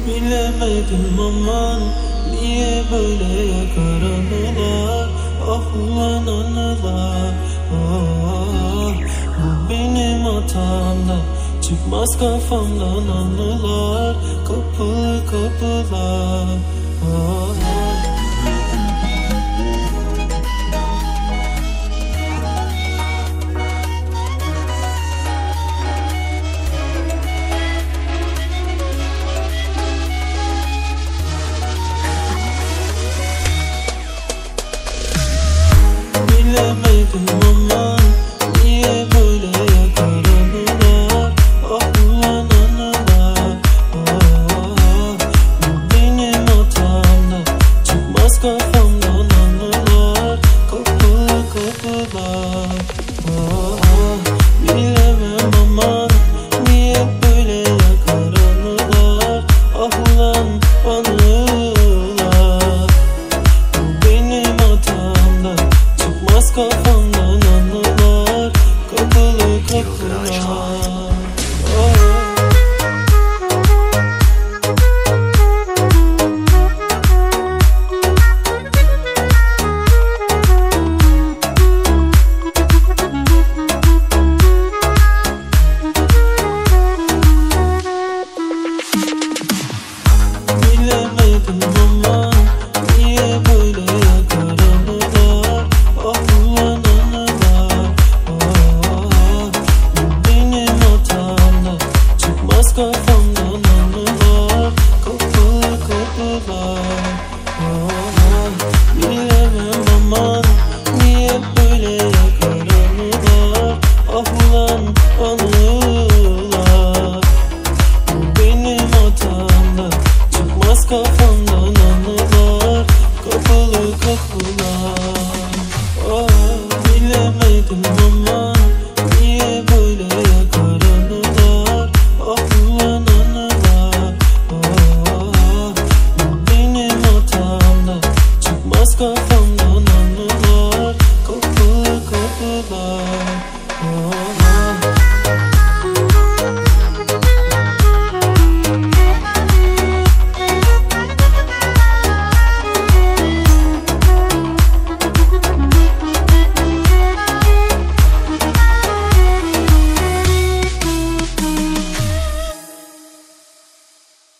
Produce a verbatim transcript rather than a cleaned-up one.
Bilemedim aman, niye böyle yakar anılar? Ah ulan anılar, ah, bu benim hatamda. Çıkmaz kafamdan anılar, kapılı kapılar, ah. Bilemedim aman, niye böyle yakar anılar? Ah ulan anılar, ah, bu benim hatamda. Çıkmaz kafamdan anılar, kapılı kapılar, ah. Bilemem aman, niye böyle yakar anılar? Ah ulan anılar, bu benim hatamda. Çıkmaz kafamdan anılar, kapılı kapılar, oh. Bilemedim aman, niye böyle yakar anılar? Ah ulan anılar, ah, bu benim hatamda. Çıkmaz kafamdan